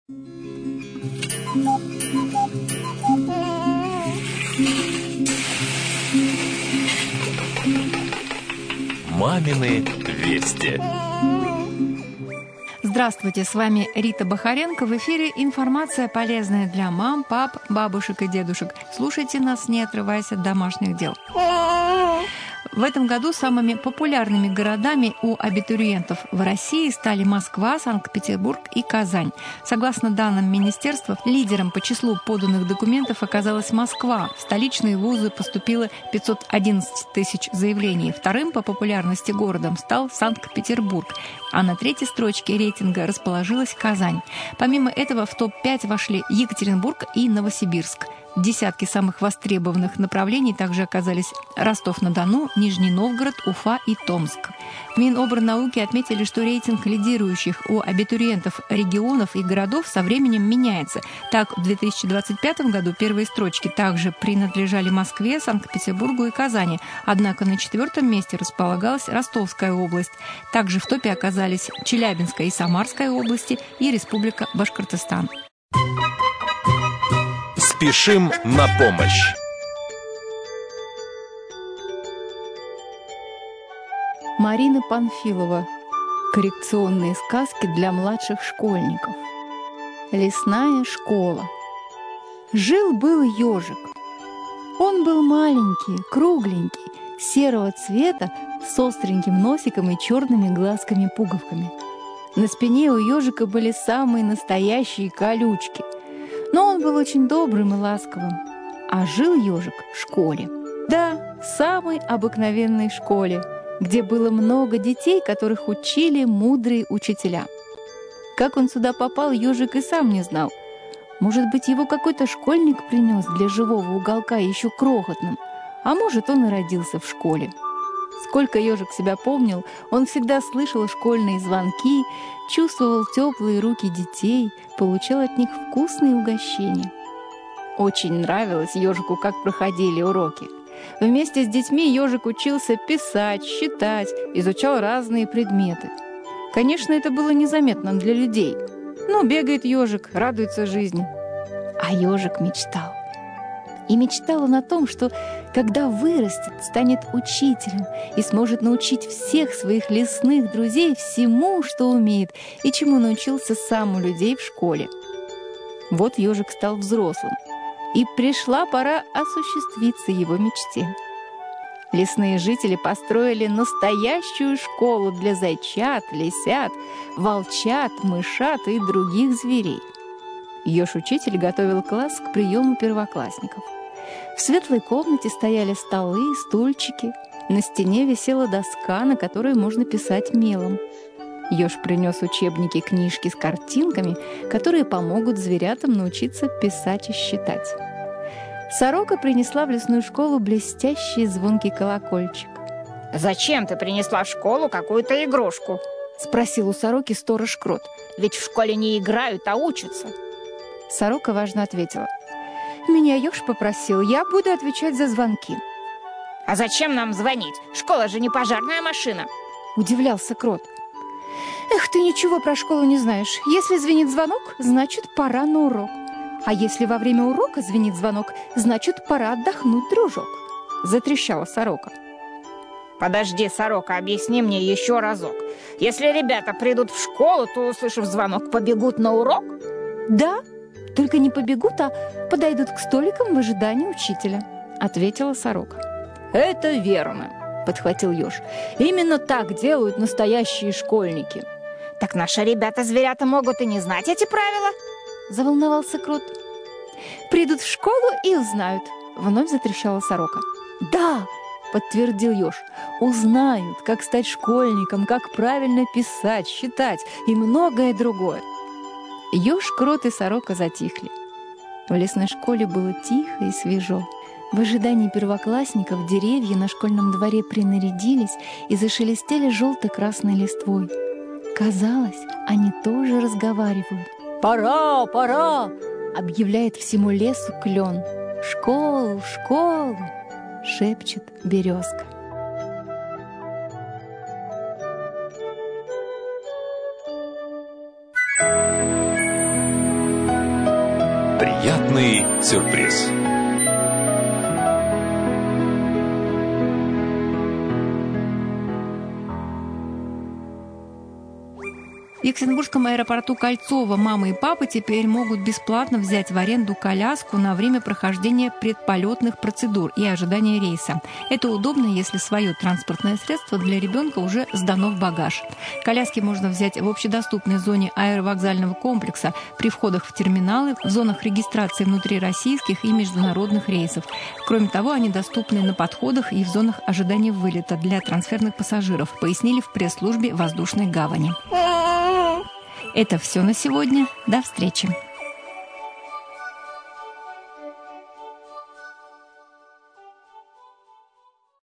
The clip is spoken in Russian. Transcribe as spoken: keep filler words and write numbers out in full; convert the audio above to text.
Мамины вести. Здравствуйте, с вами Рита Бахаренко. В эфире информация, полезная для мам, пап, бабушек и дедушек. Слушайте нас, не отрываясь от домашних дел. В этом году самыми популярными городами у абитуриентов в России стали Москва, Санкт-Петербург и Казань. Согласно данным министерства, лидером по числу поданных документов оказалась Москва. В столичные вузы поступило пятьсот одиннадцать тысяч заявлений. Вторым по популярности городом стал Санкт-Петербург. А на третьей строчке рейтинга расположилась Казань. Помимо этого в топ пять вошли Екатеринбург и Новосибирск. В десятке самых востребованных направлений также оказались Ростов-на-Дону, Нижний Новгород, Уфа и Томск. В Минобрнауки отметили, что рейтинг лидирующих у абитуриентов регионов и городов со временем меняется. Так, в две тысячи двадцать пятом году первые строчки также принадлежали Москве, Санкт-Петербургу и Казани. Однако на четвертом месте располагалась Ростовская область. Также в топе оказались Челябинская и Самарская области и Республика Башкортостан. Спешим на помощь. Марина Панфилова. Коррекционные сказки для младших школьников. Лесная школа. Жил-был ежик. Он был маленький, кругленький, серого цвета, с остреньким носиком и черными глазками-пуговками. На спине у ежика были самые настоящие колючки. Но он был очень добрым и ласковым. А жил ежик в школе. Да, в самой обыкновенной школе, где было много детей, которых учили мудрые учителя. Как он сюда попал, ежик и сам не знал. Может быть, его какой-то школьник принес для живого уголка еще крохотным, а может, он и родился в школе. Сколько ежик себя помнил, он всегда слышал школьные звонки, чувствовал теплые руки детей, получал от них вкусные угощения. Очень нравилось ежику, как проходили уроки. Вместе с детьми ежик учился писать, считать, изучал разные предметы. Конечно, это было незаметно для людей. Ну, бегает ежик, радуется жизни. А ежик мечтал. И мечтал он о том, что, когда вырастет, станет учителем и сможет научить всех своих лесных друзей всему, что умеет и чему научился сам у людей в школе. Вот ежик стал взрослым, и пришла пора осуществиться его мечте. Лесные жители построили настоящую школу для зайчат, лисят, волчат, мышат и других зверей. Еж-учитель готовил класс к приему первоклассников. В светлой комнате стояли столы, стульчики. На стене висела доска, на которой можно писать мелом. Еж принес учебники, книжки с картинками, которые помогут зверятам научиться писать и считать. Сорока принесла в лесную школу блестящий звонкий колокольчик. «Зачем ты принесла в школу какую-то игрушку?» — спросил у сороки сторож Крот. «Ведь в школе не играют, а учатся». Сорока важно ответила: «Меня еж попросил, я буду отвечать за звонки». «А зачем нам звонить? Школа же не пожарная машина!» — удивлялся Крот. «Эх, ты ничего про школу не знаешь. Если звенит звонок, значит, пора на урок. А если во время урока звенит звонок, значит, пора отдохнуть, дружок», — затрещала сорока. «Подожди, сорока, объясни мне еще разок. Если ребята придут в школу, то, услышав звонок, побегут на урок?» «Да, только не побегут, а подойдут к столикам в ожидании учителя», — ответила сорока. «Это верно», — подхватил еж. «Именно так делают настоящие школьники». «Так наши ребята-зверята могут и не знать эти правила?» — заволновался Крот. «Придут в школу и узнают», — вновь затрещала сорока. «Да», — подтвердил еж, — «узнают, как стать школьником, как правильно писать, считать и многое другое». Еж, Крот и сорока затихли. В лесной школе было тихо и свежо. В ожидании первоклассников деревья на школьном дворе принарядились и зашелестели желто-красной листвой. Казалось, они тоже разговаривают. «Пора, пора!» — объявляет всему лесу клен. «В школу, в школу!» — шепчет березка. Приятный сюрприз. В Екатеринбургском аэропорту Кольцово мамы и папы теперь могут бесплатно взять в аренду коляску на время прохождения предполетных процедур и ожидания рейса. Это удобно, если свое транспортное средство для ребенка уже сдано в багаж. Коляски можно взять в общедоступной зоне аэровокзального комплекса, при входах в терминалы, в зонах регистрации внутрироссийских и международных рейсов. Кроме того, они доступны на подходах и в зонах ожидания вылета для трансферных пассажиров, пояснили в пресс-службе воздушной гавани. Это все на сегодня. До встречи.